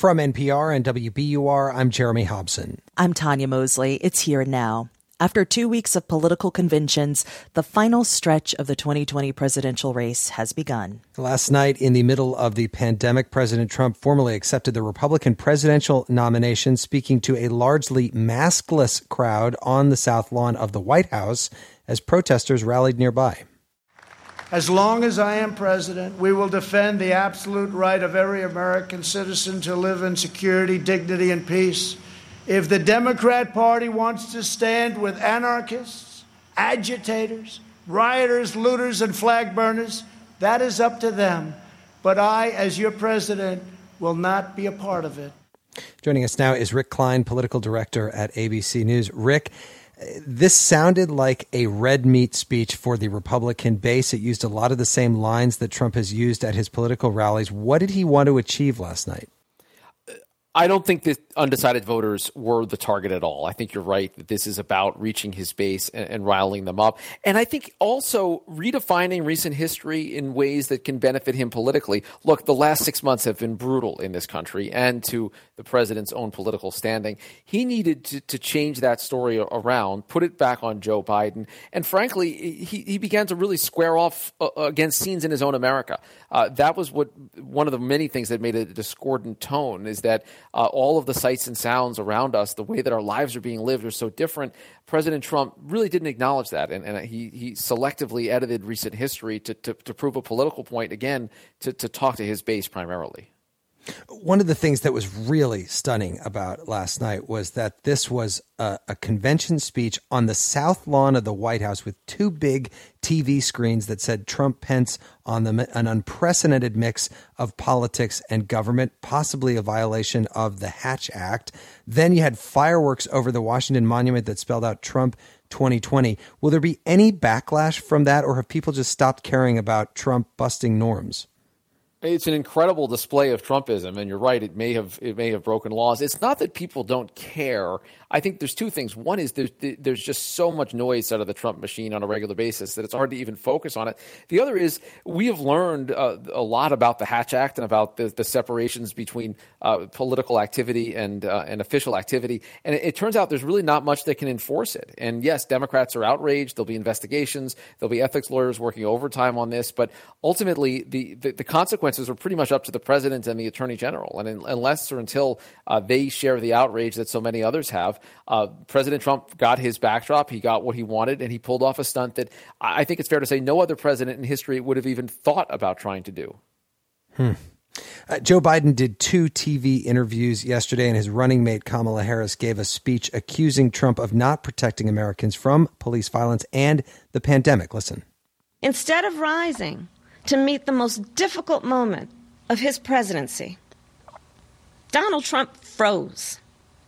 From NPR and WBUR, I'm Jeremy Hobson. I'm Tanya Mosley. It's Here and Now. After 2 weeks of political conventions, the final stretch of the 2020 presidential race has begun. Last night, in the middle of the pandemic, President Trump formally accepted the Republican presidential nomination, speaking to a largely maskless crowd on the South Lawn of the White House as protesters rallied nearby. As long as I am president, we will defend the absolute right of every American citizen to live in security, dignity, and peace. If the Democrat Party wants to stand with anarchists, agitators, rioters, looters, and flag burners, that is up to them. But I, as your president, will not be a part of it. Joining us now is Rick Klein, political director at ABC News. Rick, this sounded like a red meat speech for the Republican base. It used a lot of the same lines that Trump has used at his political rallies. What did he want to achieve last night? I don't think that undecided voters were the target at all. I think you're right that this is about reaching his base and riling them up. And I think also redefining recent history in ways that can benefit him politically. Look, the last 6 months have been brutal in this country and to the president's own political standing. He needed to change that story around, put it back on Joe Biden. And frankly, he began to really square off against scenes in his own America. That was one of the many things that made it a discordant tone, is that all of the sights and sounds around us, the way that our lives are being lived, are so different. President Trump really didn't acknowledge that, and he selectively edited recent history to prove a political point, again, to talk to his base primarily. One of the things that was really stunning about last night was that this was a convention speech on the South Lawn of the White House with two big TV screens that said Trump Pence on them, an unprecedented mix of politics and government, possibly a violation of the Hatch Act. Then you had fireworks over the Washington Monument that spelled out Trump 2020. Will there be any backlash from that, or have people just stopped caring about Trump busting norms? It's an incredible display of Trumpism, and you're right, it may have broken laws. It's not that people don't care. I think there's two things. One is there's just so much noise out of the Trump machine on a regular basis that it's hard to even focus on it. The other is we have learned a lot about the Hatch Act and about the separations between political activity and official activity. And it turns out there's really not much that can enforce it. And yes, Democrats are outraged. There'll be investigations. There'll be ethics lawyers working overtime on this. But ultimately, the consequences are pretty much up to the president and the attorney general. And unless or until they share the outrage that so many others have, President Trump got his backdrop. He got what he wanted, and he pulled off a stunt that I think it's fair to say no other president in history would have even thought about trying to do. Joe Biden did two TV interviews yesterday, and his running mate Kamala Harris gave a speech accusing Trump of not protecting Americans from police violence and the pandemic. Listen. Instead of rising to meet the most difficult moment of his presidency, Donald Trump froze.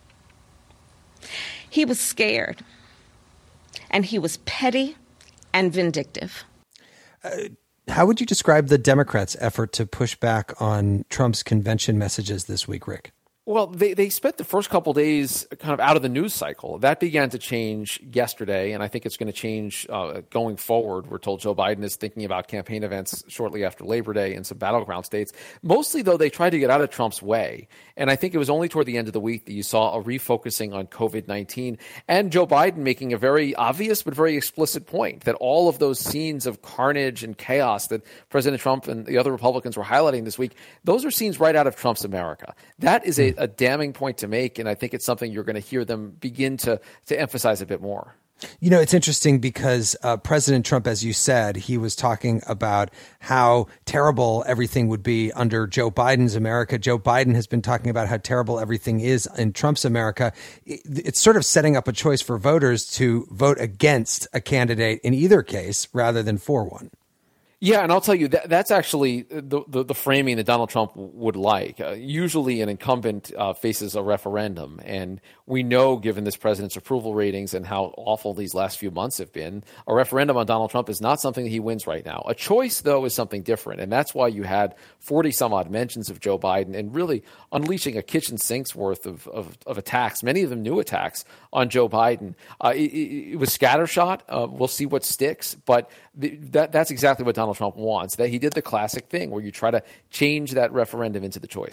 He was scared, and he was petty and vindictive. How would you describe the Democrats' effort to push back on Trump's convention messages this week, Rick? Well, they spent the first couple of days kind of out of the news cycle. That began to change yesterday, and I think it's going to change going forward. We're told Joe Biden is thinking about campaign events shortly after Labor Day in some battleground states. Mostly, though, they tried to get out of Trump's way. And I think it was only toward the end of the week that you saw a refocusing on COVID-19 and Joe Biden making a very obvious but very explicit point that all of those scenes of carnage and chaos that President Trump and the other Republicans were highlighting this week, those are scenes right out of Trump's America. That is a damning point to make, and I think it's something you're going to hear them begin to emphasize a bit more. You know, it's interesting because President Trump, as you said, he was talking about how terrible everything would be under Joe Biden's America. Joe Biden has been talking about how terrible everything is in Trump's America. It's sort of setting up a choice for voters to vote against a candidate in either case rather than for one. Yeah, and I'll tell you, that's actually the framing that Donald Trump would like. Usually an incumbent faces a referendum, and we know, given this president's approval ratings and how awful these last few months have been, a referendum on Donald Trump is not something that he wins right now. A choice, though, is something different, and that's why you had 40-some-odd mentions of Joe Biden and really unleashing a kitchen sink's worth of attacks, many of them new attacks, on Joe Biden. It was scattershot. We'll see what sticks, but that's exactly what Donald Trump wants. That he did the classic thing where you try to change that referendum into the choice.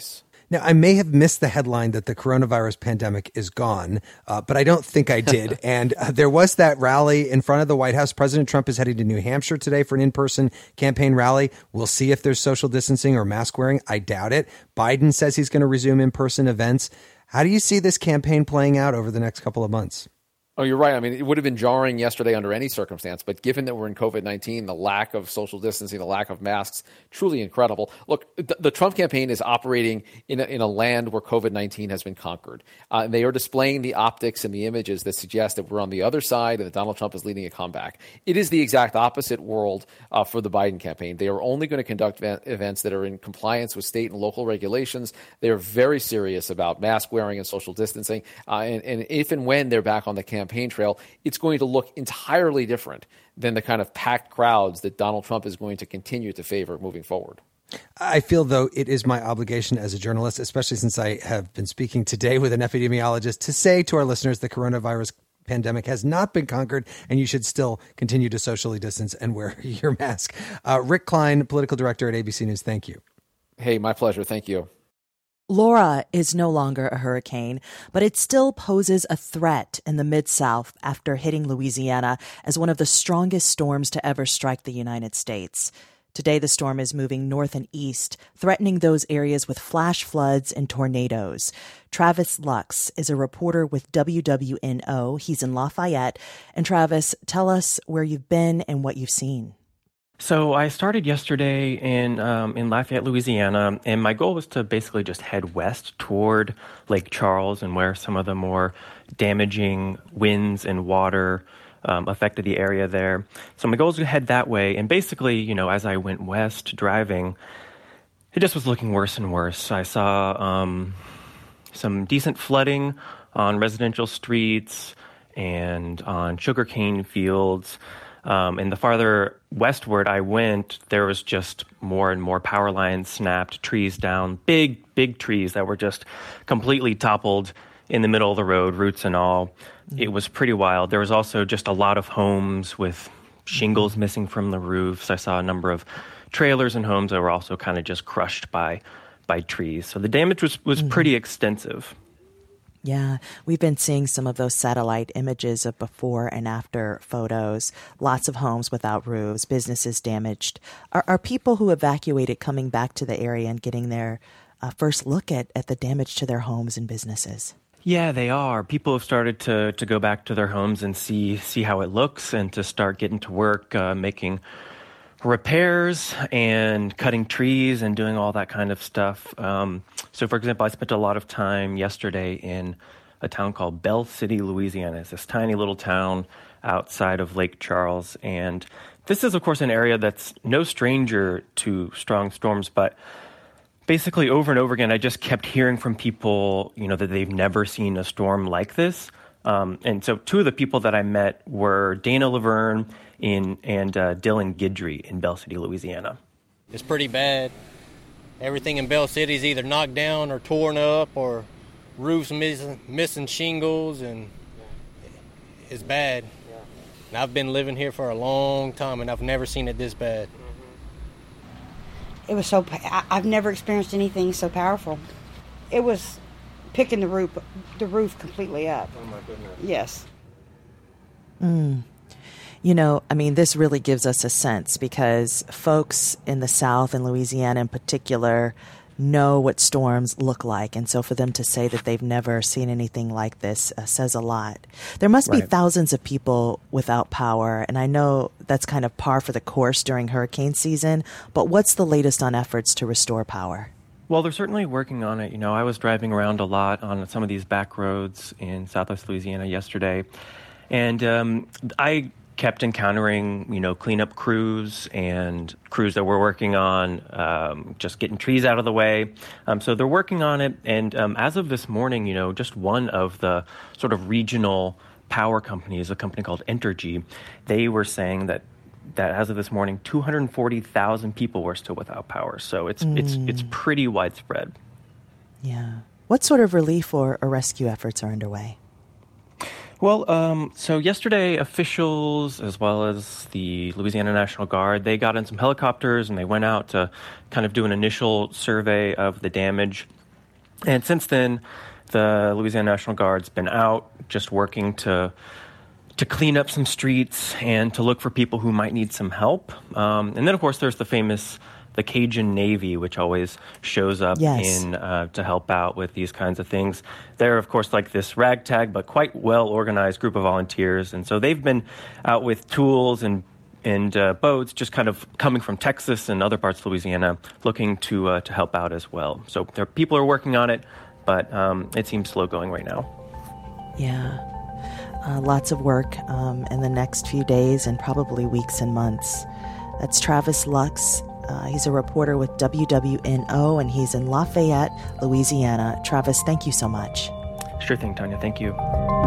Now, I may have missed the headline that the coronavirus pandemic is gone, but I don't think I did. And there was that rally in front of the White House. President Trump is heading to New Hampshire today for an in-person campaign rally. We'll see if there's social distancing or mask wearing. I doubt it. Biden says he's going to resume in-person events. How do you see this campaign playing out over the next couple of months? Oh, you're right. I mean, it would have been jarring yesterday under any circumstance, but given that we're in COVID-19, the lack of social distancing, the lack of masks, truly incredible. Look, the Trump campaign is operating in a land where COVID-19 has been conquered. They are displaying the optics and the images that suggest that we're on the other side and that Donald Trump is leading a comeback. It is the exact opposite world for the Biden campaign. They are only going to conduct events that are in compliance with state and local regulations. They are very serious about mask wearing and social distancing. And if and when they're back on the campaign trail, it's going to look entirely different than the kind of packed crowds that Donald Trump is going to continue to favor moving forward. I feel, though, it is my obligation as a journalist, especially since I have been speaking today with an epidemiologist, to say to our listeners the coronavirus pandemic has not been conquered, and you should still continue to socially distance and wear your mask. Rick Klein, political director at ABC News, thank you. Hey, my pleasure. Thank you. Laura is no longer a hurricane, but it still poses a threat in the Mid-South after hitting Louisiana as one of the strongest storms to ever strike the United States. Today, the storm is moving north and east, threatening those areas with flash floods and tornadoes. Travis Lux is a reporter with WWNO. He's in Lafayette. And Travis, tell us where you've been and what you've seen. So I started yesterday in Lafayette, Louisiana, and my goal was to basically just head west toward Lake Charles and where some of the more damaging winds and water affected the area there. So my goal was to head that way, and basically, as I went west driving, it just was looking worse and worse. I saw some decent flooding on residential streets and on sugarcane fields. And the farther westward I went, there was just more and more power lines snapped, trees down, big trees that were just completely toppled in the middle of the road, roots and all. It was pretty wild. There was also just a lot of homes with shingles missing from the roofs. I saw a number of trailers and homes that were also kind of just crushed by trees. So the damage was pretty extensive. Yeah, we've been seeing some of those satellite images of before and after photos. Lots of homes without roofs, businesses damaged. Are people who evacuated coming back to the area and getting their first look at the damage to their homes and businesses? Yeah, they are. People have started to go back to their homes and see how it looks and to start getting to work, making repairs and cutting trees and doing all that kind of stuff. So, for example, I spent a lot of time yesterday in a town called Bell City, Louisiana. It's this tiny little town outside of Lake Charles. And this is, of course, an area that's no stranger to strong storms, but basically over and over again, I just kept hearing from people, that they've never seen a storm like this. And so two of the people that I met were Dana Laverne and Dylan Guidry in Bell City, Louisiana. It's pretty bad. Everything in Bell City is either knocked down or torn up or roofs missing shingles, and it's bad. And I've been living here for a long time, and I've never seen it this bad. It was I've never experienced anything so powerful. It was picking the roof completely up. Oh, my goodness. Yes. This really gives us a sense because folks in the South and Louisiana in particular know what storms look like. And so for them to say that they've never seen anything like this says a lot. There must be thousands of people without power. And I know that's kind of par for the course during hurricane season. But what's the latest on efforts to restore power? Well, they're certainly working on it. I was driving around a lot on some of these back roads in Southwest Louisiana yesterday. And I kept encountering, cleanup crews and crews that were working on just getting trees out of the way. So they're working on it. And as of this morning, just one of the sort of regional power companies, a company called Entergy, they were saying that as of this morning, 240,000 people were still without power. So it's pretty widespread. Yeah. What sort of relief or rescue efforts are underway? Well, so yesterday, officials, as well as the Louisiana National Guard, they got in some helicopters and they went out to kind of do an initial survey of the damage. And since then, the Louisiana National Guard's been out just working to clean up some streets and to look for people who might need some help. And then, of course, there's the Cajun Navy, which always shows up to help out with these kinds of things. They're, of course, like this ragtag but quite well-organized group of volunteers. And so they've been out with tools and boats just kind of coming from Texas and other parts of Louisiana looking to help out as well. So people are working on it, but it seems slow going right now. Yeah. Lots of work in the next few days and probably weeks and months. That's Travis Lux. He's a reporter with WWNO, and he's in Lafayette, Louisiana. Travis, thank you so much. Sure thing, Tanya. Thank you.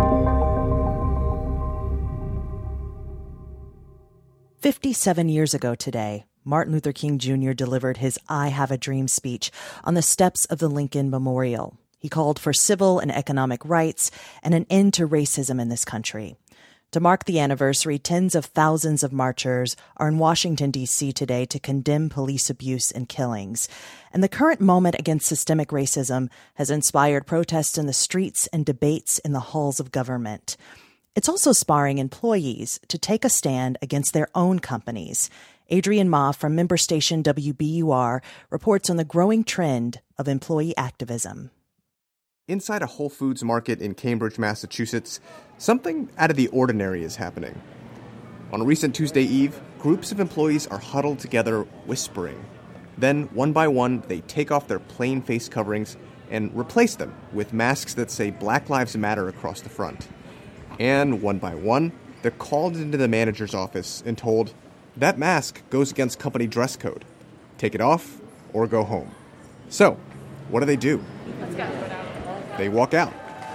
57 years ago today, Martin Luther King Jr. delivered his I Have a Dream speech on the steps of the Lincoln Memorial. He called for civil and economic rights and an end to racism in this country. To mark the anniversary, tens of thousands of marchers are in Washington, D.C. today to condemn police abuse and killings. And the current moment against systemic racism has inspired protests in the streets and debates in the halls of government. It's also spurring employees to take a stand against their own companies. Adrian Ma from member station WBUR reports on the growing trend of employee activism. Inside a Whole Foods market in Cambridge, Massachusetts, something out of the ordinary is happening. On a recent Tuesday Eve, groups of employees are huddled together, whispering. Then, one by one, they take off their plain face coverings and replace them with masks that say Black Lives Matter across the front. And one by one, they're called into the manager's office and told, that mask goes against company dress code. Take it off or go home. So, what do? Let's go. They walk out.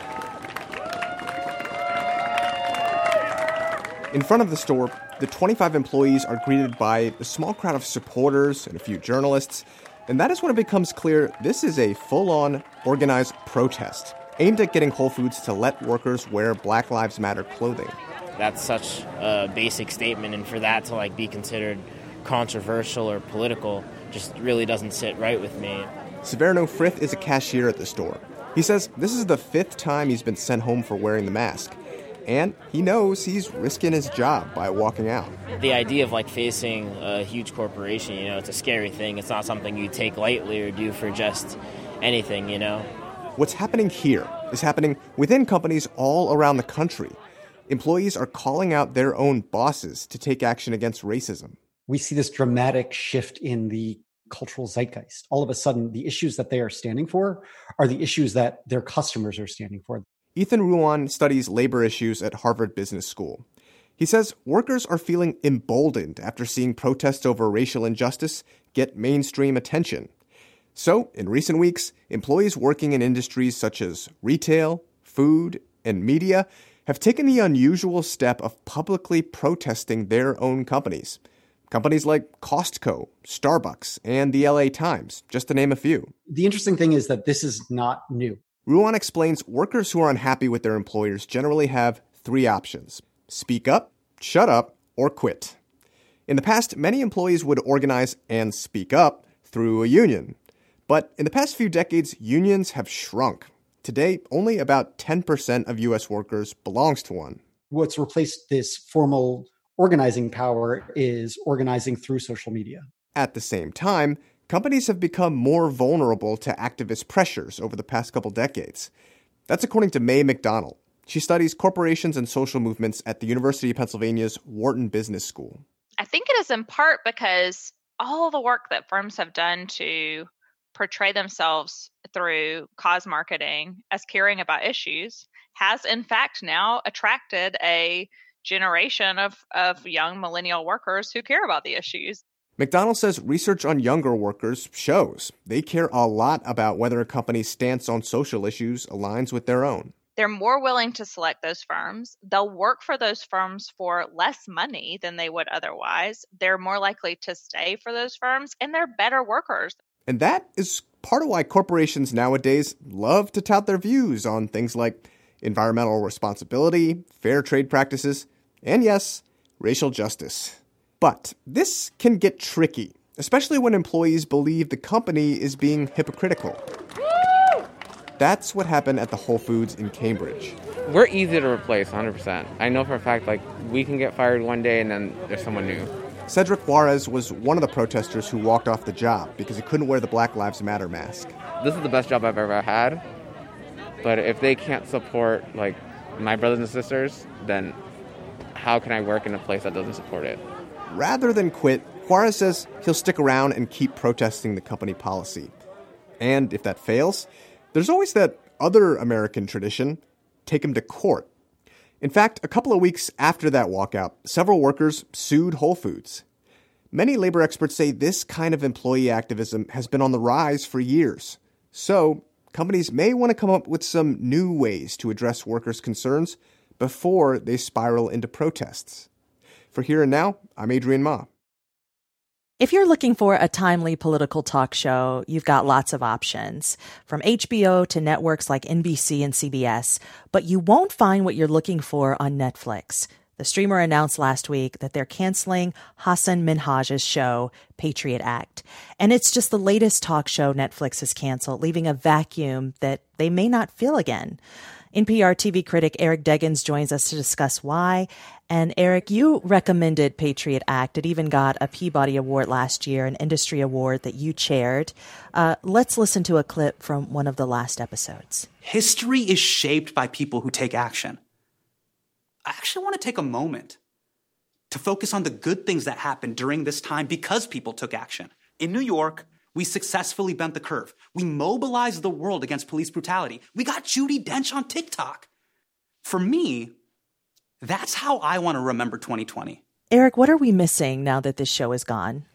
In front of the store, the 25 employees are greeted by a small crowd of supporters and a few journalists, and that is when it becomes clear this is a full-on, organized protest aimed at getting Whole Foods to let workers wear Black Lives Matter clothing. That's such a basic statement, and for that to be considered controversial or political just really doesn't sit right with me. Severino Frith is a cashier at the store. He says this is the 5th time he's been sent home for wearing the mask, and he knows he's risking his job by walking out. The idea of facing a huge corporation, it's a scary thing. It's not something you take lightly or do for just anything, What's happening here is happening within companies all around the country. Employees are calling out their own bosses to take action against racism. We see this dramatic shift in the cultural zeitgeist. All of a sudden, the issues that they are standing for are the issues that their customers are standing for. Ethan Ruan studies labor issues at Harvard Business School. He says workers are feeling emboldened after seeing protests over racial injustice get mainstream attention. So, in recent weeks, employees working in industries such as retail, food, and media have taken the unusual step of publicly protesting their own companies. Companies like Costco, Starbucks, and the LA Times, just to name a few. The interesting thing is that this is not new. Ruan explains workers who are unhappy with their employers generally have 3 options: speak up, shut up, or quit. In the past, many employees would organize and speak up through a union. But in the past few decades, unions have shrunk. Today, only about 10% of U.S. workers belongs to one. What's replaced this formal organizing power is organizing through social media. At the same time, companies have become more vulnerable to activist pressures over the past couple decades. That's according to Mae McDonald. She studies corporations and social movements at the University of Pennsylvania's Wharton Business School. I think it is in part because all the work that firms have done to portray themselves through cause marketing as caring about issues has in fact now attracted a generation of young millennial workers who care about the issues. McDonald says research on younger workers shows they care a lot about whether a company's stance on social issues aligns with their own. They're more willing to select those firms. They'll work for those firms for less money than they would otherwise. They're more likely to stay for those firms, and they're better workers. And that is part of why corporations nowadays love to tout their views on things like environmental responsibility, fair trade practices, and yes, racial justice. But this can get tricky, especially when employees believe the company is being hypocritical. That's what happened at the Whole Foods in Cambridge. We're easy to replace, 100%. I know for a fact, we can get fired one day and then there's someone new. Cedric Juarez was one of the protesters who walked off the job because he couldn't wear the Black Lives Matter mask. This is the best job I've ever had, but if they can't support, my brothers and sisters, then how can I work in a place that doesn't support it? Rather than quit, Juarez says he'll stick around and keep protesting the company policy. And if that fails, there's always that other American tradition, take him to court. In fact, a couple of weeks after that walkout, several workers sued Whole Foods. Many labor experts say this kind of employee activism has been on the rise for years. So, companies may want to come up with some new ways to address workers' concerns before they spiral into protests. For Here and Now, I'm Adrian Ma. If you're looking for a timely political talk show, you've got lots of options, from HBO to networks like NBC and CBS, but you won't find what you're looking for on Netflix. The streamer announced last week that they're canceling Hasan Minhaj's show, Patriot Act. And it's just the latest talk show Netflix has canceled, leaving a vacuum that they may not fill again. NPR TV critic Eric Deggans joins us to discuss why. And Eric, you recommended Patriot Act. It even got a Peabody Award last year, an industry award that you chaired. Let's listen to a clip from one of the last episodes. History is shaped by people who take action. I actually want to take a moment to focus on the good things that happened during this time because people took action. In New York, we successfully bent the curve. We mobilized the world against police brutality. We got Judi Dench on TikTok. For me, that's how I want to remember 2020. Eric, what are we missing now that this show is gone?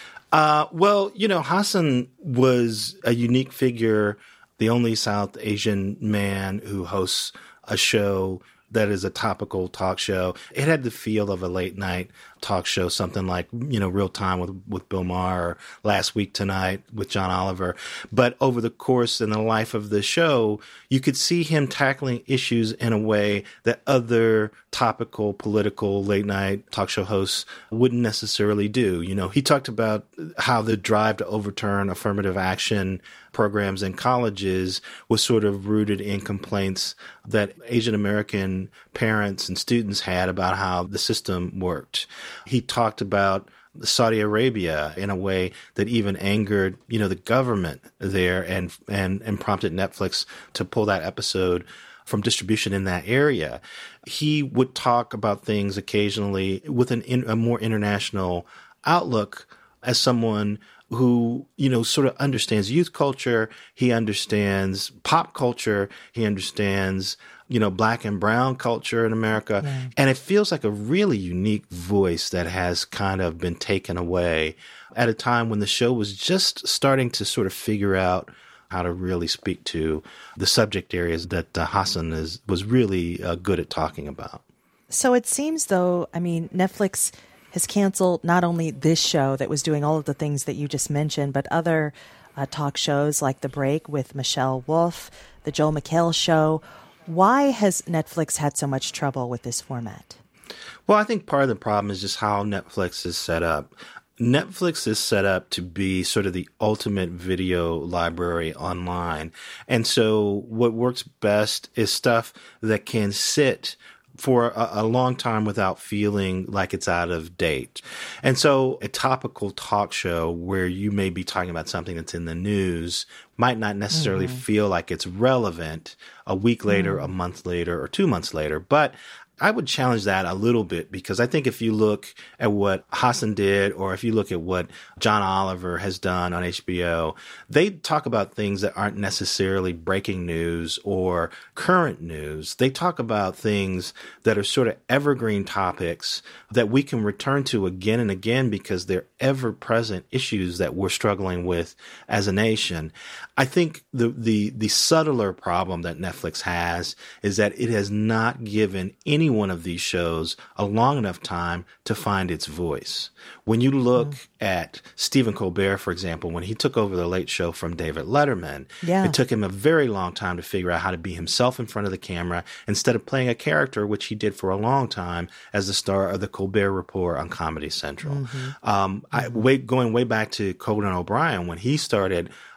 Hasan was a unique figure, the only South Asian man who hosts a show that is a topical talk show. It had the feel of a late night talk show, something like, Real Time with Bill Maher, or Last Week Tonight with John Oliver. But over the course and the life of the show, you could see him tackling issues in a way that other topical, political, late night talk show hosts wouldn't necessarily do. He talked about how the drive to overturn affirmative action programs in colleges was sort of rooted in complaints that Asian American parents and students had about how the system worked. He talked about Saudi Arabia in a way that even angered, the government there and prompted Netflix to pull that episode from distribution in that area. He would talk about things occasionally with a more international outlook as someone who, sort of understands youth culture. He understands pop culture. He understands, Black and brown culture in America. Right. And it feels like a really unique voice that has kind of been taken away at a time when the show was just starting to sort of figure out how to really speak to the subject areas that Hasan was really good at talking about. So it seems, though, Netflix has canceled not only this show that was doing all of the things that you just mentioned, but other talk shows like The Break with Michelle Wolf, The Joel McHale Show. Why has Netflix had so much trouble with this format? Well, I think part of the problem is just how Netflix is set up. Netflix is set up to be sort of the ultimate video library online. And so what works best is stuff that can sit for a long time without feeling like it's out of date. And so a topical talk show where you may be talking about something that's in the news might not necessarily feel like it's relevant a week later, a month later, or 2 months later. But I would challenge that a little bit, because I think if you look at what Hasan did, or if you look at what John Oliver has done on HBO, they talk about things that aren't necessarily breaking news or current news. They talk about things that are sort of evergreen topics that we can return to again and again because they're ever-present issues that we're struggling with as a nation. I think the subtler problem that Netflix has is that it has not given any one of these shows a long enough time to find its voice. When you look at Stephen Colbert, for example, when he took over The Late Show from David Letterman, it took him a very long time to figure out how to be himself in front of the camera instead of playing a character, which he did for a long time as the star of the Colbert Report on Comedy Central. Going way back to Conan O'Brien, when he started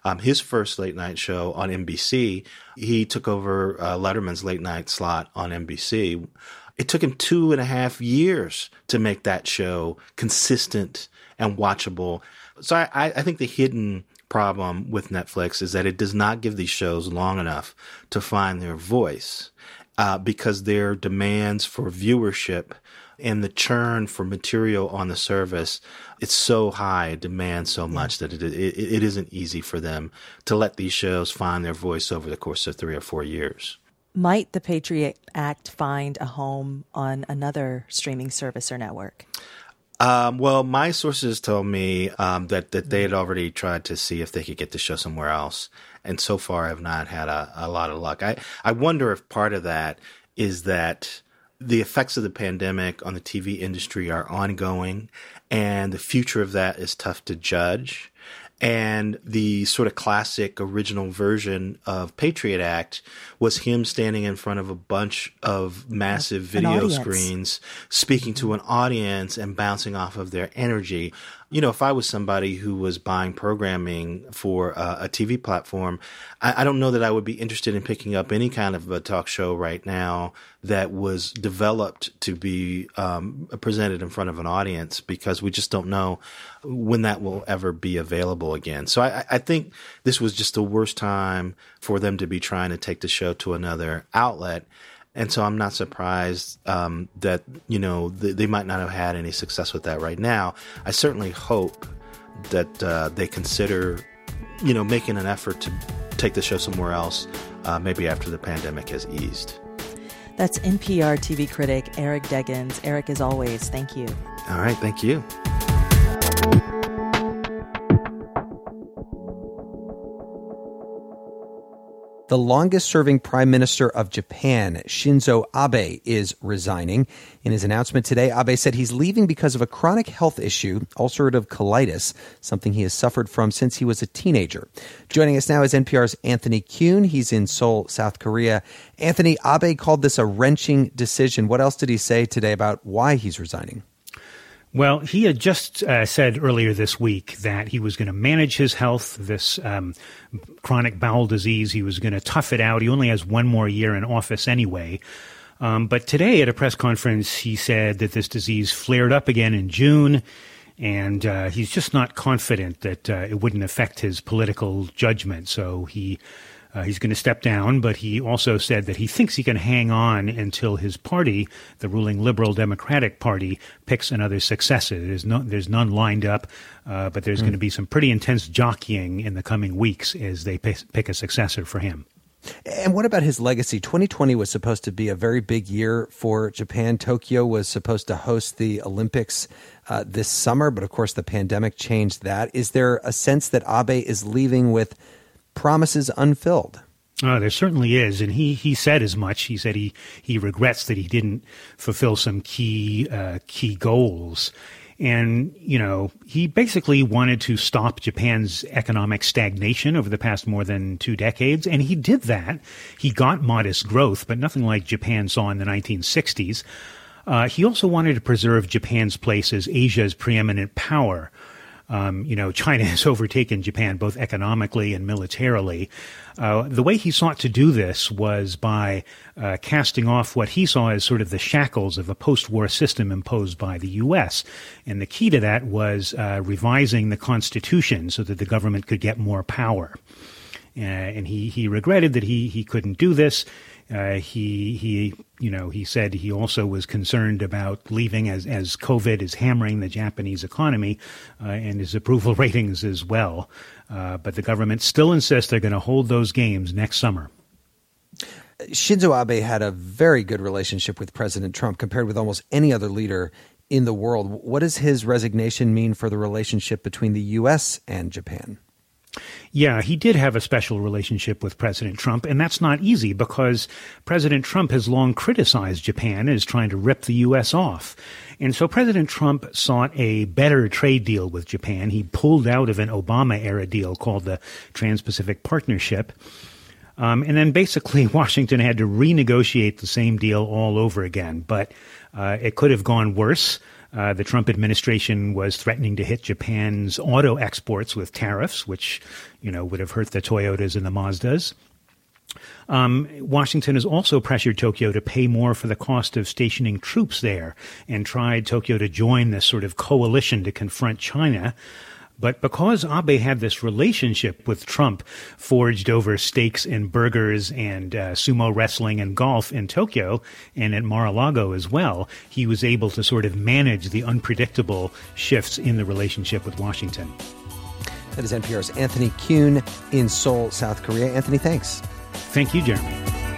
his first late night show on NBC. He took over Letterman's late night slot on NBC. It took him 2.5 years to make that show consistent and watchable. So I think the hidden problem with Netflix is that it does not give these shows long enough to find their voice because their demands for viewership and the churn for material on the service, it's so high, it demands so much that it isn't easy for them to let these shows find their voice over the course of 3 or 4 years. Might the Patriot Act find a home on another streaming service or network? Well, my sources told me that they had already tried to see if they could get the show somewhere else, and so far have not had a lot of luck. I wonder if part of that is that the effects of the pandemic on the TV industry are ongoing, and the future of that is tough to judge. And the sort of classic original version of Patriot Act was him standing in front of a bunch of massive video screens, speaking to an audience and bouncing off of their energy. You know, if I was somebody who was buying programming for a TV platform, I don't know that I would be interested in picking up any kind of a talk show right now that was developed to be presented in front of an audience, because we just don't know when that will ever be available again. So I think this was just the worst time for them to be trying to take the show to another outlet. And so I'm not surprised that, you know, they might not have had any success with that right now. I certainly hope that they consider, you know, making an effort to take the show somewhere else, maybe after the pandemic has eased. That's NPR TV critic Eric Deggans. Eric, as always, thank you. All right, thank you. The longest-serving prime minister of Japan, Shinzo Abe, is resigning. In his announcement today, Abe said he's leaving because of a chronic health issue, ulcerative colitis, something he has suffered from since he was a teenager. Joining us now is NPR's Anthony Kuhn. He's in Seoul, South Korea. Anthony, Abe called this a wrenching decision. What else did he say today about why he's resigning? Well, he had just said earlier this week that he was going to manage his health, this chronic bowel disease. He was going to tough it out. He only has 1 more year in office anyway. But today at a press conference, he said that this disease flared up again in June, and he's just not confident that it wouldn't affect his political judgment. So he's going to step down, but he also said that he thinks he can hang on until his party, the ruling Liberal Democratic Party, picks another successor. There's none lined up, but there's going to be some pretty intense jockeying in the coming weeks as they pick a successor for him. And what about his legacy? 2020 was supposed to be a very big year for Japan. Tokyo was supposed to host the Olympics this summer, but of course the pandemic changed that. Is there a sense that Abe is leaving with promises unfilled? There certainly is, and he said as much. He said he regrets that he didn't fulfill some key goals. And, you know, he basically wanted to stop Japan's economic stagnation over the past more than 2 decades, and he did that. He got modest growth, but nothing like Japan saw in the 1960s. He also wanted to preserve Japan's place as Asia's preeminent power. China has overtaken Japan both economically and militarily. The way he sought to do this was by casting off what he saw as sort of the shackles of a post-war system imposed by the U.S. And the key to that was revising the Constitution so that the government could get more power. And he regretted that he couldn't do this. He said he also was concerned about leaving as COVID is hammering the Japanese economy and his approval ratings as well. But the government still insists they're going to hold those games next summer. Shinzo Abe had a very good relationship with President Trump compared with almost any other leader in the world. What does his resignation mean for the relationship between the U.S. and Japan? Yeah, he did have a special relationship with President Trump, and that's not easy because President Trump has long criticized Japan as trying to rip the U.S. off. And so President Trump sought a better trade deal with Japan. He pulled out of an Obama-era deal called the Trans-Pacific Partnership. And then basically Washington had to renegotiate the same deal all over again. But it could have gone worse. The Trump administration was threatening to hit Japan's auto exports with tariffs, which, would have hurt the Toyotas and the Mazdas. Washington has also pressured Tokyo to pay more for the cost of stationing troops there and tried Tokyo to join this sort of coalition to confront China. But because Abe had this relationship with Trump forged over steaks and burgers and sumo wrestling and golf in Tokyo and at Mar-a-Lago as well, he was able to sort of manage the unpredictable shifts in the relationship with Washington. That is NPR's Anthony Kuhn in Seoul, South Korea. Anthony, thanks. Thank you, Jeremy.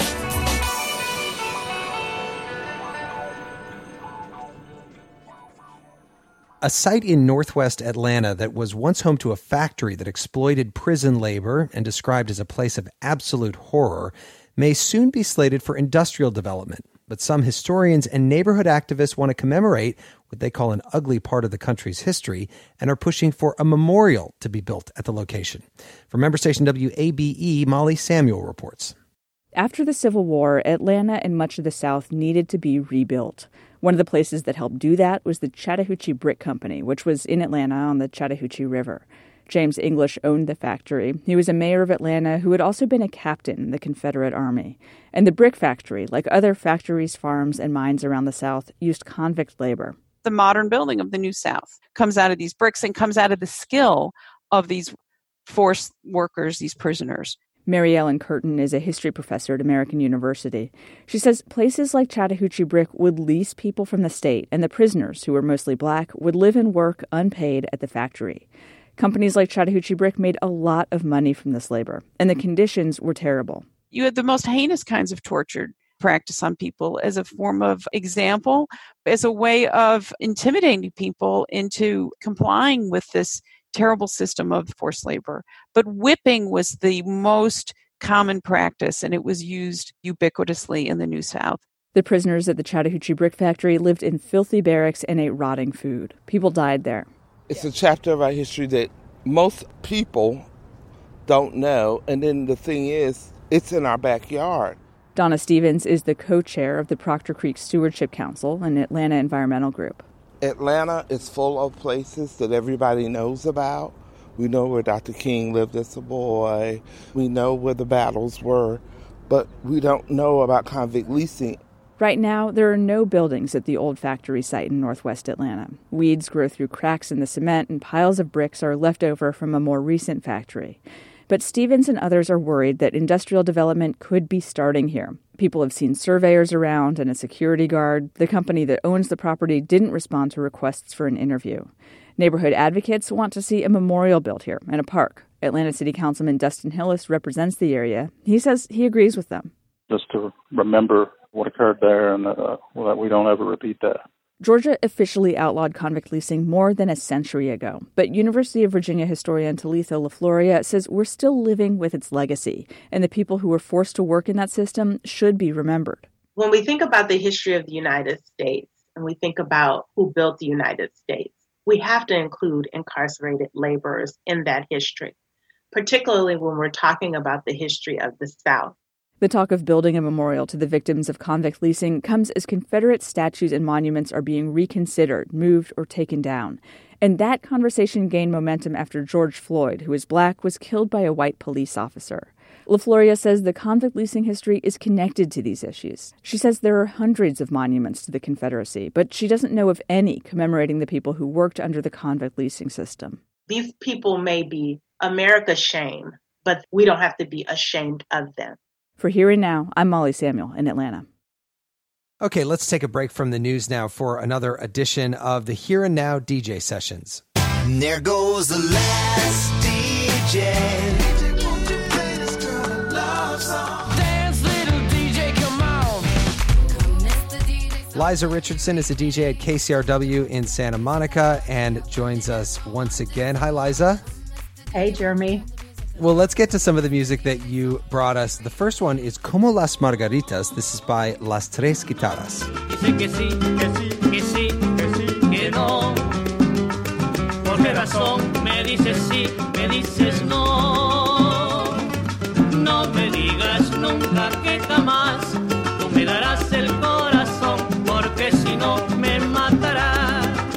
A site in northwest Atlanta that was once home to a factory that exploited prison labor and described as a place of absolute horror may soon be slated for industrial development. But some historians and neighborhood activists want to commemorate what they call an ugly part of the country's history and are pushing for a memorial to be built at the location. From member station WABE, Molly Samuel reports. After the Civil War, Atlanta and much of the South needed to be rebuilt. One of the places that helped do that was the Chattahoochee Brick Company, which was in Atlanta on the Chattahoochee River. James English owned the factory. He was a mayor of Atlanta who had also been a captain in the Confederate Army. And the brick factory, like other factories, farms, and mines around the South, used convict labor. The modern building of the New South comes out of these bricks and comes out of the skill of these forced workers, these prisoners. Mary Ellen Curtin is a history professor at American University. She says places like Chattahoochee Brick would lease people from the state, and the prisoners, who were mostly black, would live and work unpaid at the factory. Companies like Chattahoochee Brick made a lot of money from this labor, and the conditions were terrible. You had the most heinous kinds of torture practice on people as a form of example, as a way of intimidating people into complying with this terrible system of forced labor. But whipping was the most common practice, and it was used ubiquitously in the New South. The prisoners at the Chattahoochee Brick Factory lived in filthy barracks and ate rotting food. People died there. It's a chapter of our history that most people don't know, and then the thing is, it's in our backyard. Donna Stevens is the co-chair of the Proctor Creek Stewardship Council, an Atlanta environmental group. Atlanta is full of places that everybody knows about. We know where Dr. King lived as a boy. We know where the battles were, but we don't know about convict leasing. Right now, there are no buildings at the old factory site in northwest Atlanta. Weeds grow through cracks in the cement, and piles of bricks are left over from a more recent factory. But Stevens and others are worried that industrial development could be starting here. People have seen surveyors around and a security guard. The company that owns the property didn't respond to requests for an interview. Neighborhood advocates want to see a memorial built here and a park. Atlanta City Councilman Dustin Hillis represents the area. He says he agrees with them. Just to remember what occurred there and that we don't ever repeat that. Georgia officially outlawed convict leasing more than a century ago, but University of Virginia historian Talitha LaFloria says we're still living with its legacy, and the people who were forced to work in that system should be remembered. When we think about the history of the United States, and we think about who built the United States, we have to include incarcerated laborers in that history, particularly when we're talking about the history of the South. The talk of building a memorial to the victims of convict leasing comes as Confederate statues and monuments are being reconsidered, moved, or taken down. And that conversation gained momentum after George Floyd, who is black, was killed by a white police officer. LaFloria says the convict leasing history is connected to these issues. She says there are hundreds of monuments to the Confederacy, but she doesn't know of any commemorating the people who worked under the convict leasing system. These people may be America's shame, but we don't have to be ashamed of them. For Here and Now, I'm Molly Samuel in Atlanta. Okay, let's take a break from the news now for another edition of the Here and Now DJ sessions. And there goes the last DJ. Won't you play this girl a love song? Dance, little DJ, come on. Liza Richardson is a DJ at KCRW in Santa Monica and joins us once again. Hi, Liza. Hey, Jeremy. Well, let's get to some of the music that you brought us. The first one is Como las Margaritas. This is by Las Tres Guitarras. Que sí, que sí, que sí, que sí, que no. ¿Por qué razón me dices sí, me dices no? No me digas nunca que jamás tú me darás el corazón, porque si no me matarás.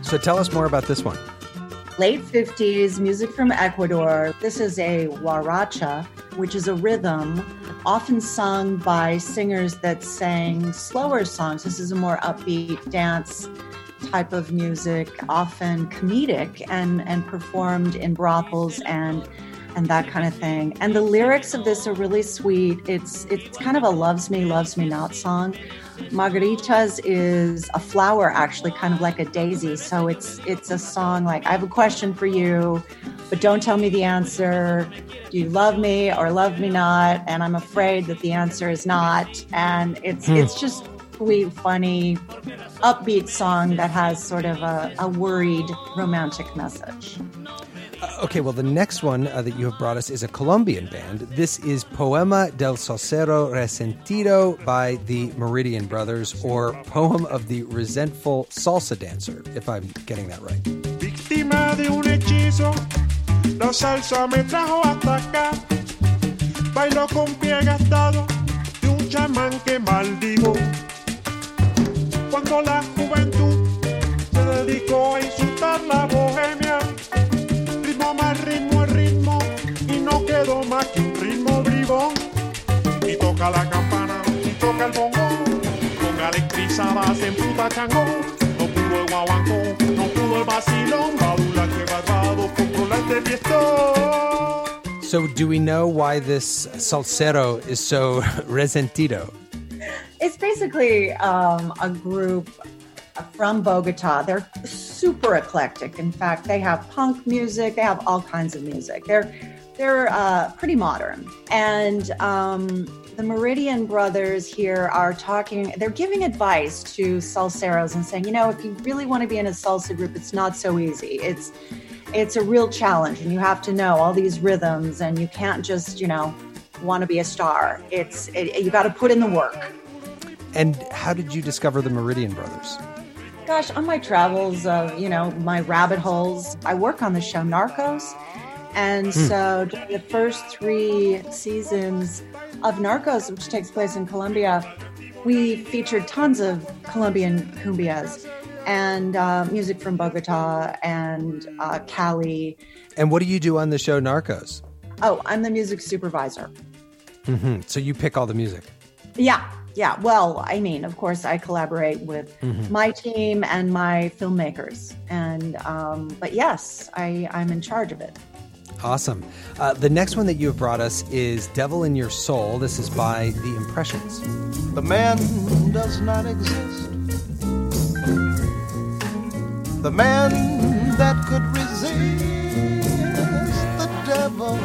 So tell us more about this one. Late 50s, music from Ecuador. This is a huaracha, which is a rhythm often sung by singers that sang slower songs. This is a more upbeat dance type of music, often comedic and performed in brothels and that kind of thing. And the lyrics of this are really sweet. It's kind of a loves me not song. Margaritas is a flower, actually, kind of like a daisy. So it's a song like, I have a question for you, but don't tell me the answer. Do you love me or love me not? And I'm afraid that the answer is not. And it's just sweet, funny, upbeat song that has sort of a worried romantic message. Okay, well, the next one that you have brought us is a Colombian band. This is Poema del Salsero Resentido by the Meridian Brothers, or Poem of the Resentful Salsa Dancer, if I'm getting that right. Víctima de un hechizo, la salsa me trajo hasta acá. Bailo con pie gastado de un chamán que maldigo. Cuando la juventud se dedicó a insultar la bohemia, ritmo más ritmo es ritmo y no quedó más que un ritmo bribón. Y toca la campana y toca el bongo, con electrizadas en puta changón. No pudo el guaguancó, no pudo el vacilón, Badula que barbado controla este fiestón. So do we know why this salsero is so resentido? It's basically a group from Bogota. They're super eclectic. In fact, they have punk music. They have all kinds of music. They're pretty modern. And the Meridian Brothers here are talking. They're giving advice to salseros and saying, if you really want to be in a salsa group, it's not so easy. It's a real challenge, and you have to know all these rhythms, and you can't just want to be a star. You got to put in the work. And how did you discover the Meridian Brothers? Gosh, on my travels, my rabbit holes, I work on the show Narcos. And so during the first 3 seasons of Narcos, which takes place in Colombia, we featured tons of Colombian cumbias and music from Bogota and Cali. And what do you do on the show Narcos? Oh, I'm the music supervisor. Mm-hmm. So you pick all the music? Yeah. Well, I mean, of course, I collaborate with my team and my filmmakers. And but yes, I'm in charge of it. Awesome. The next one that you have brought us is Devil in Your Soul. This is by The Impressions. The man does not exist. The man that could resist the devil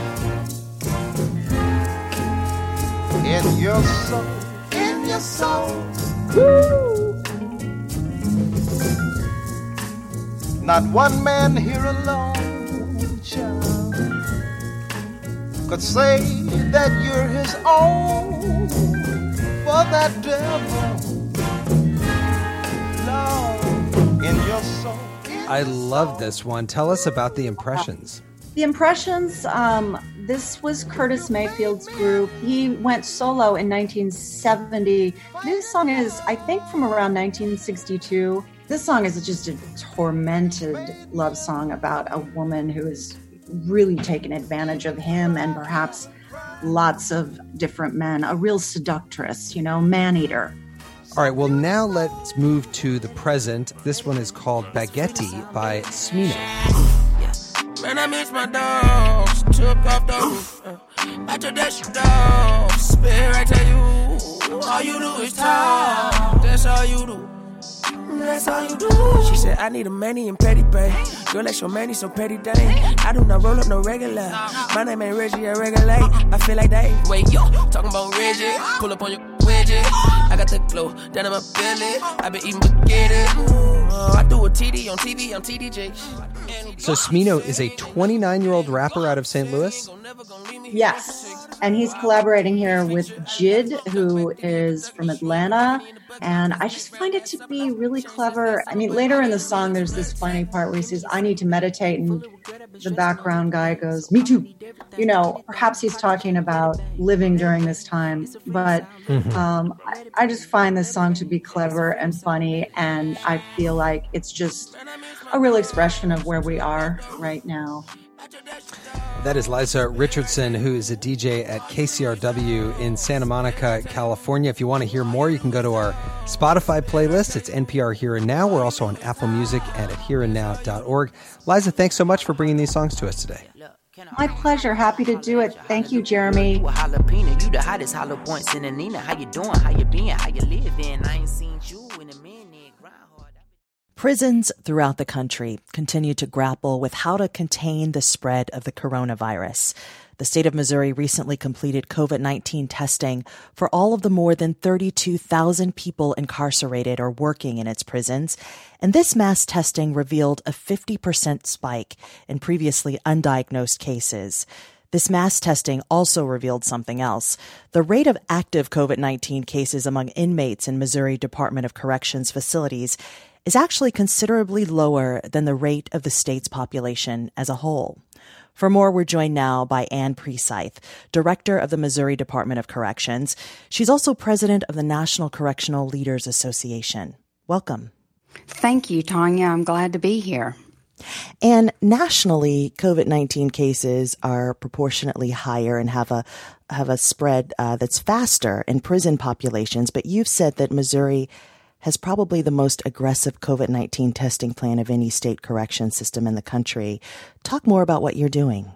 in your soul. In your soul. Woo! Not one man here alone, child, could say that you're his own. For that devil, Lord, in your soul. I love this one. Tell us about The Impressions. The Impressions, this was Curtis Mayfield's group. He went solo in 1970. This song is, I think, from around 1962. This song is just a tormented love song about a woman who is really taken advantage of him and perhaps lots of different men. A real seductress, man-eater. All right, well, now let's move to the present. This one is called Baguetti by Smino. Man, I miss my dogs. Took off the roof. I took that shit off. Spit right to you. All you do is talk. That's all you do. That's all you do. She said, I need a manny and petty bay. Girl, that's your manny, so petty dang. I do not roll up no regular. My name ain't Reggie, I regulate. I feel like they. Wait, yo, talking about Reggie. Pull up on your widget. I got the glow down in my belly. I been eating spaghetti. I do a TD on TV, I'm TDJ. So Smino is a 29-year-old rapper out of St. Louis? Yes, and he's collaborating here with Jid, who is from Atlanta, and I just find it to be really clever. I mean, later in the song, there's this funny part where he says, I need to meditate, and the background guy goes, me too. Perhaps he's talking about living during this time, but I just find this song to be clever and funny, and I feel like it's just a real expression of where we are right now. That is Liza Richardson, who is a DJ at KCRW in Santa Monica, California. If you want to hear more, you can go to our Spotify playlist. It's NPR Here and Now. We're also on Apple Music and at hereandnow.org. Liza, thanks so much for bringing these songs to us today. My pleasure. Happy to do it. Thank you, Jeremy. Jalapeno, you the hottest hollow points in the Nina. How you doing? How you been? How you living? I ain't seen you in a minute. Prisons throughout the country continue to grapple with how to contain the spread of the coronavirus. The state of Missouri recently completed COVID-19 testing for all of the more than 32,000 people incarcerated or working in its prisons. And this mass testing revealed a 50% spike in previously undiagnosed cases. This mass testing also revealed something else. The rate of active COVID-19 cases among inmates in Missouri Department of Corrections facilities is actually considerably lower than the rate of the state's population as a whole. For more, we're joined now by Ann Precythe, director of the Missouri Department of Corrections. She's also president of the National Correctional Leaders Association. Welcome. Thank you, Tanya. I'm glad to be here. And nationally, COVID-19 cases are proportionately higher and have a spread that's faster in prison populations. But you've said that Missouri has probably the most aggressive COVID-19 testing plan of any state correction system in the country. Talk more about what you're doing.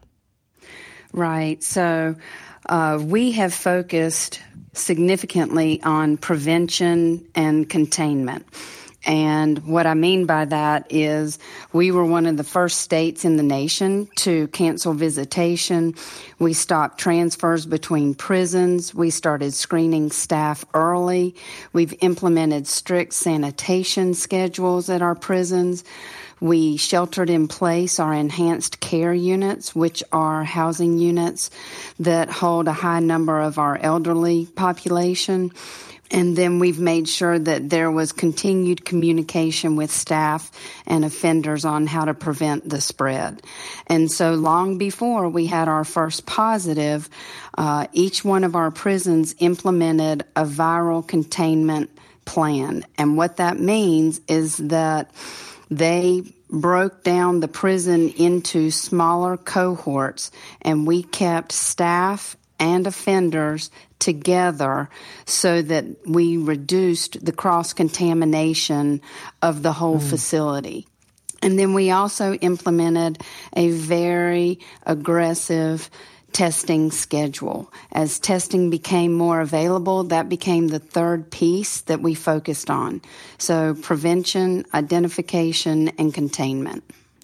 Right. So we have focused significantly on prevention and containment. And what I mean by that is we were one of the first states in the nation to cancel visitation. We stopped transfers between prisons. We started screening staff early. We've implemented strict sanitation schedules at our prisons. We sheltered in place our enhanced care units, which are housing units that hold a high number of our elderly population. And then we've made sure that there was continued communication with staff and offenders on how to prevent the spread. And so long before we had our first positive, each one of our prisons implemented a viral containment plan. And what that means is that they broke down the prison into smaller cohorts, and we kept staff and offenders together so that we reduced the cross-contamination of the whole facility. And then we also implemented a very aggressive testing schedule. As testing became more available, that became the third piece that we focused on. So prevention, identification, and containment.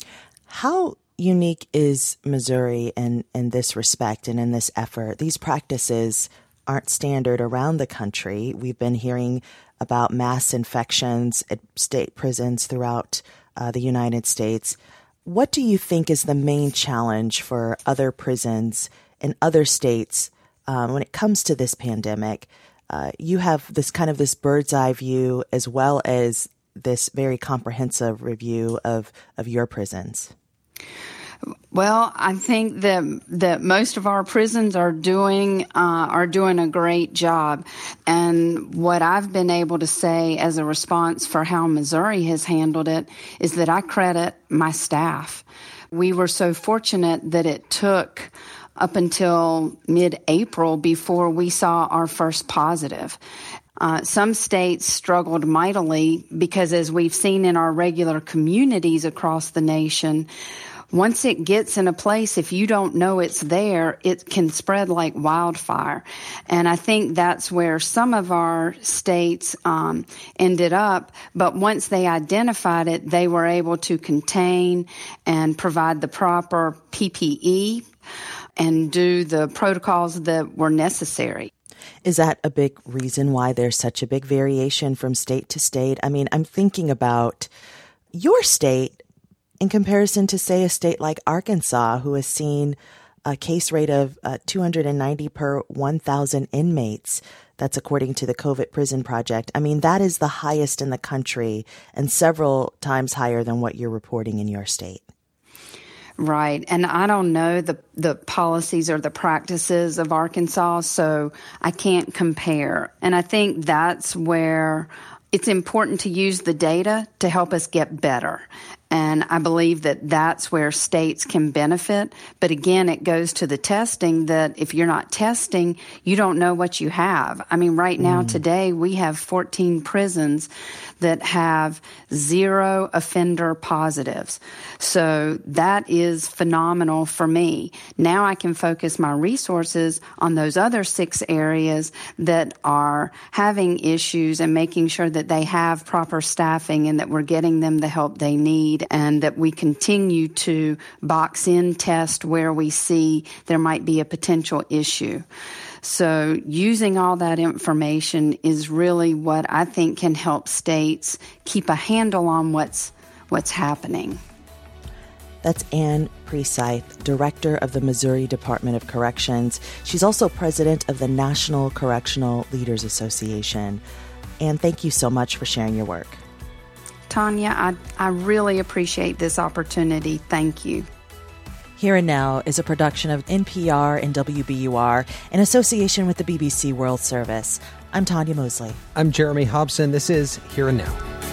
How unique is Missouri in this respect and in this effort? These practices aren't standard around the country. We've been hearing about mass infections at state prisons throughout the United States. What do you think is the main challenge for other prisons in other states when it comes to this pandemic? You have this kind of this bird's eye view as well as this very comprehensive review of your prisons. Well, I think that most of our prisons are doing a great job. And what I've been able to say as a response for how Missouri has handled it is that I credit my staff. We were so fortunate that it took up until mid-April before we saw our first positive. Some states struggled mightily because, as we've seen in our regular communities across the nation, once it gets in a place, if you don't know it's there, it can spread like wildfire. And I think that's where some of our states ended up. But once they identified it, they were able to contain and provide the proper PPE and do the protocols that were necessary. Is that a big reason why there's such a big variation from state to state? I mean, I'm thinking about your state in comparison to, say, a state like Arkansas, who has seen a case rate of 290 per 1,000 inmates. That's according to the COVID Prison Project. I mean, that is the highest in the country and several times higher than what you're reporting in your state. Right. And I don't know the policies or the practices of Arkansas, so I can't compare. And I think that's where it's important to use the data to help us get better. And I believe that that's where states can benefit. But again, it goes to the testing that if you're not testing, you don't know what you have. I mean, right now, today, we have 14 prisons that have 0 offender positives. So that is phenomenal for me. Now I can focus my resources on those other 6 areas that are having issues and making sure that they have proper staffing and that we're getting them the help they need, and that we continue to box in test where we see there might be a potential issue. So using all that information is really what I think can help states keep a handle on what's happening. That's Ann Precythe, Director of the Missouri Department of Corrections. She's also President of the National Correctional Leaders Association. Ann, thank you so much for sharing your work. Tanya, I really appreciate this opportunity. Thank you. Here and Now is a production of NPR and WBUR in association with the BBC World Service. I'm Tanya Mosley. I'm Jeremy Hobson. This is Here and Now.